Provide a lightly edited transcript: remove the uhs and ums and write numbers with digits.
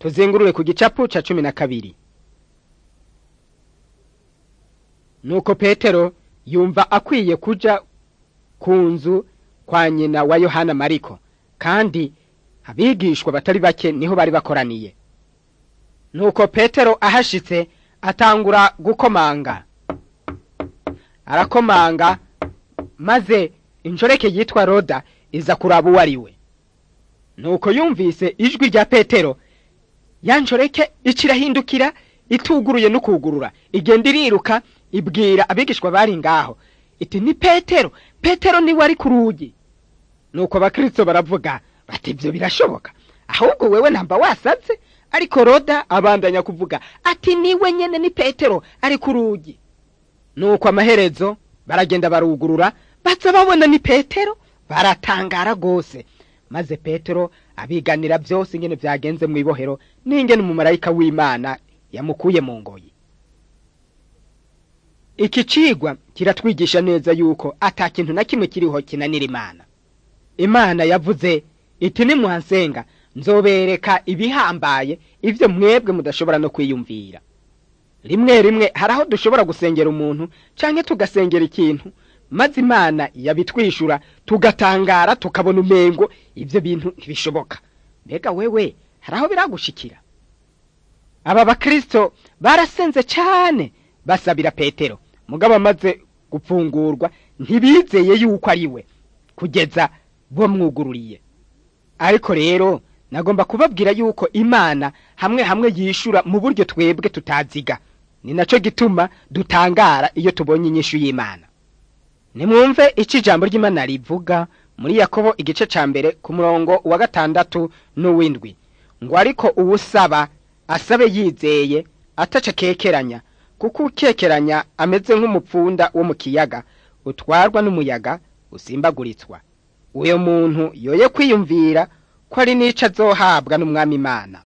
Tuzengurure ku gicapu ca 12. Nuko Petero yumva akwiye kuja ku nzu kwa nyina wa Yohana Mariko, kandi abigishwa batari bake niho bari bakoraniye. Nuko Petero ahashitse atangura gukomanga. Arakomanga maze injoreke yitwa Roda iza kuraba uwariwe. Nuko yumvise ijwi rya Petero, yanjoreke ikirahindukira ituguruye n'ukugurura, igenda iriruka ibwira abigishwa bari ngaho iti ni Petero, Petero ni wari ku rugi. Nuko abakristo baravuga bati ibyo birashoboka, ahubwo wewe namba wasaze. Ariko Roda abandanya kuvuga ati niwe nyene ni Petero ari ku rugi. Nuko amaherezo baragenda barugurura, baza babona ni Petero, baratangara gose. Maze Petero abiganira byose ingene byagenze mu ibohero n'ingene umumarayika w'Imana yamukuye mu ngoyi. Iki cigwa kiratwigisha neza yuko ata kintu na kimwe kiriho kinanira Imana. Imana yavuze iti nimuhansenga nzobereka ibihambaye ivyo mwebwe mudashobora no kwiyumvira. Rimwe rimwe haraho dushobora gusengera umuntu canke tugasengera ikintu, maze Imana yabitwishura tugatangara tukabona umengo ivyo bintu ntibishoboka. Mbega wewe haraho biragushikira? Aba bakristo barasenze cyane basabira Petero, mugabo amaze gupfungurwa ntibizeye yuko ari we kugeza bo mwugururiye. Ariko rero nagomba kubabwira yuko Imana hamwe yishura mu buryo twebwe tutaziga. Ni naco gituma dutangara iyo tubonye inyishu y'Imana. Nimwumve iki jambo ry'Imana rivuga muri Yakobo igice ca mbere ku murongo wa 6 n'uw'indwi, ngo ariko uwusaba asabe yizeye ataca kekeranya, kuko ukekeranya ameze nk'umupfunda wo mu kiyaga utwarwa n'umuyaga usimbaguritswa. Uyo muntu yoye kwiyumvira ko ari nica azohabwa n'Umwami Imana.